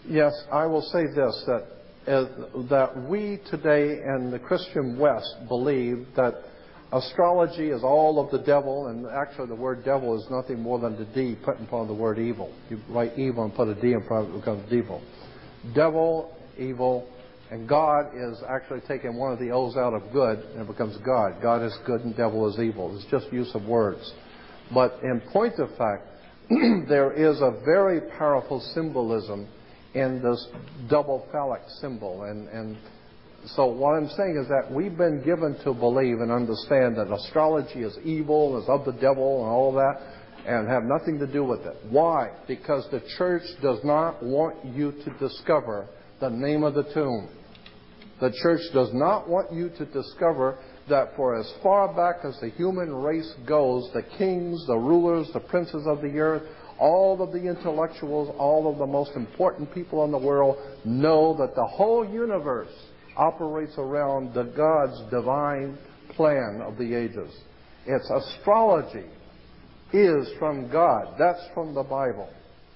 Yes, I will say this, that we today in the Christian West believe that astrology is all of the devil, and actually the word devil is nothing more than the D put in front of the word evil. You write evil and put a D in front of it, it becomes devil. Devil, evil, and God is actually taking one of the O's out of good, and it becomes God. God is good and devil is evil. It's just use of words. But in point of fact, there is a very powerful symbolism in this double phallic symbol. And so what I'm saying is that we've been given to believe and understand that astrology is evil, is of the devil and all that, and have nothing to do with it. Why? Because the church does not want you to discover the name of the tomb. The church does not want you to discover that for as far back as the human race goes, the kings, the rulers, the princes of the earth, all of the intellectuals, all of the most important people in the world know that the whole universe operates around the God's divine plan of the ages. It's astrology is from God. That's from the Bible.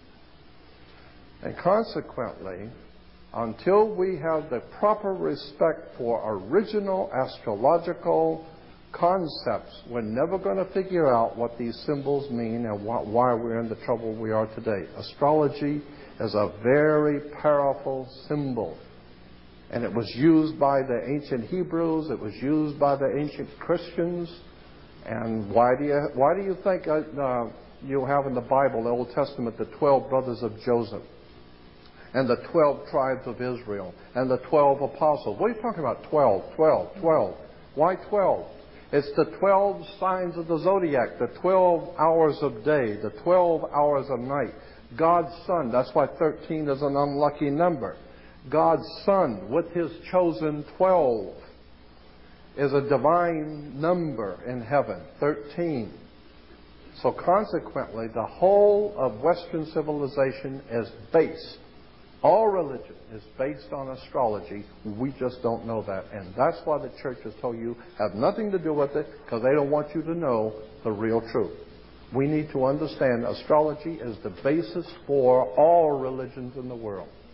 And consequently, until we have the proper respect for original astrological concepts, we're never going to figure out what these symbols mean and why we're in the trouble we are today. Astrology is a very powerful symbol. And it was used by the ancient Hebrews. It was used by the ancient Christians. And why do you think you have in the Bible, the Old Testament, the 12 brothers of Joseph, and the 12 tribes of Israel, and the 12 apostles? What are you talking about? 12, 12, 12. Why 12? It's the 12 signs of the zodiac, the 12 hours of day, the 12 hours of night. God's Son, that's why 13 is an unlucky number. God's Son, with His chosen 12, is a divine number in heaven, 13. So consequently, the whole of Western civilization is based, all religion is based on astrology. We just don't know that. And that's why the church has told you have nothing to do with it, because they don't want you to know the real truth. We need to understand astrology is the basis for all religions in the world.